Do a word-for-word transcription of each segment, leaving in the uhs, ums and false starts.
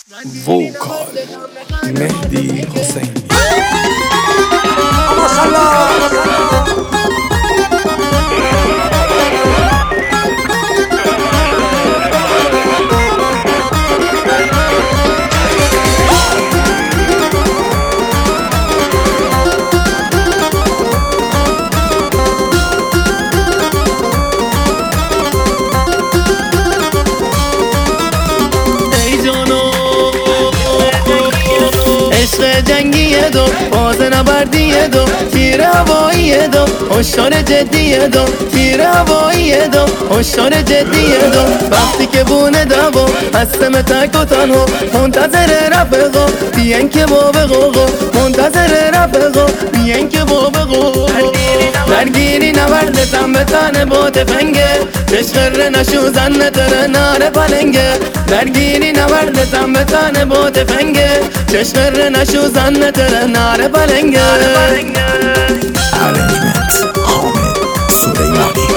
ووکال مهدی حسینی. عشق جنگیه دو باز نبردیه دو تیر هواییه دو هشدار جدیه دو تیر هواییه دو هشدار جدیه دو وقتی که بونه دوا هستم تک و تنها منتظر رفقا بیان که با بقوقا منتظر رفقا بیان که با بقوقا درگیری نوردتم به تن با تفنگه تشخر نشو زن تر نار پلنگه درگیری نوردتم به تن با تفنگه چشمر نشو زن تر نار پلنگه. ارنجمنت حامد سلیمانی.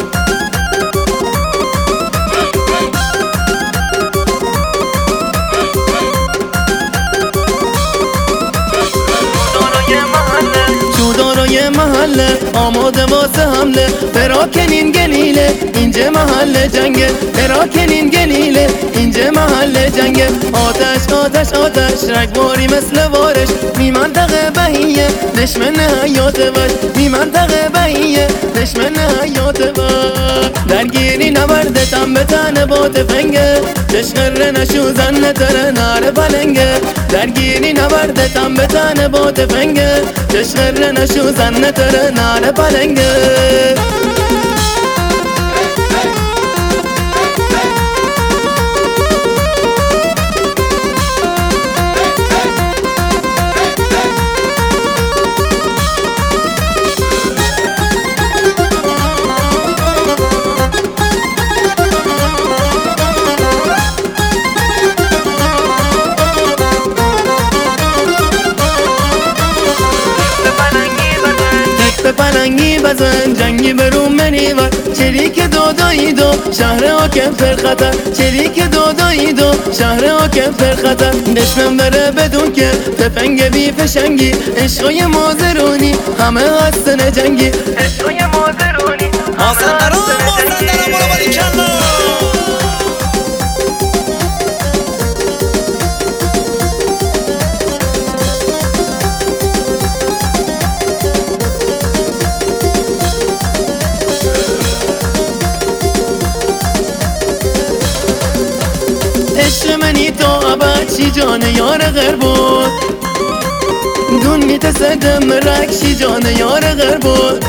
چودارای محله آماده واسه حمله فراکنین گلیله اینجا محله جنگه فراکنین گلیله اینجا محله جنگه آتش آتش آتش رگباری مثل وارش می منطقه بهیه دشمن حیات وش می منطقه بهیه دشمن حیات وش درگیری نوردتم به تن با تفنگه چشمر نشو زن تر نار پلنگه درگیری نوردتم به تن با تفنگه چشمر نشو زن تر نار پلنگه. پلنگی بزن جنگی برون منی ور چریک دودایی دو شهر حاکم پر خطر چریک دودایی دو شهر حاکم پر خطر دشمن بره بدون که تفنگ بی فشنگی عشقای مازرونی همه هستن جنگی عشقای مازرونی مازندران مازندران برو باری کلا. عشق منی تا ابد شی جان یار غیر بود دون میتصدم رکشی جان یار غیر بود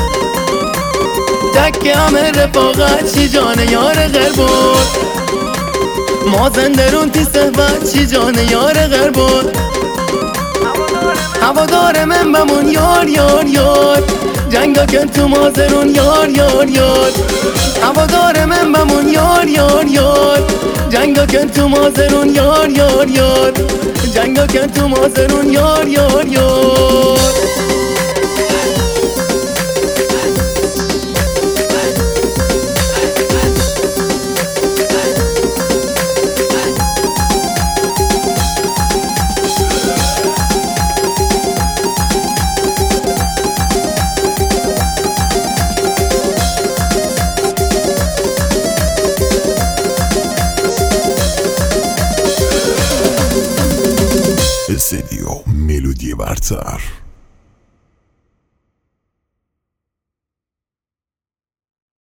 تک همه رفاقت شی جان یار غیر بود مازندرون تی صحبت شی جان یار غیر بود هوادار من بمون یار یار یار جنگا کن تو مازرون یار یار یار هوادار من بمون یار یار یار جنگا کن تو مازرون یار یار یار جنگا کن تو مازرون یار یار یار. استدیو ملودی برتر.